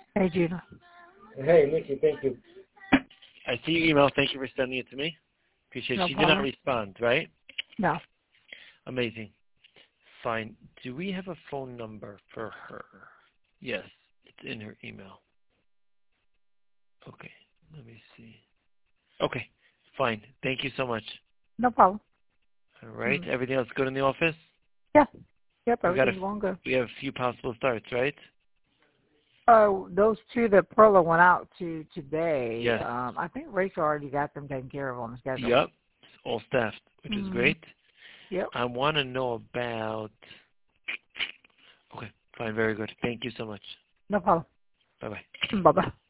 Hey, Gina. Hey, Nikki, thank you. I see your email. Thank you for sending it to me. Appreciate it. No She did not problem. respond, right? No. Amazing. Fine. Do we have a phone number for her? Yes, it's in her email. Okay, let me see. Okay, fine. Thank you so much. No problem. All right. Everything else good in the office? Yeah. Yep, We everything's going good. we have a few possible starts, right? Those two that Perla went out to today, Yes. I think Rachel already got them taken care of on the schedule. Yep. It's all staffed, which is great. Yep. I want to know about... Okay, fine. Very good. Thank you so much. No problem. Bye-bye. Bye-bye.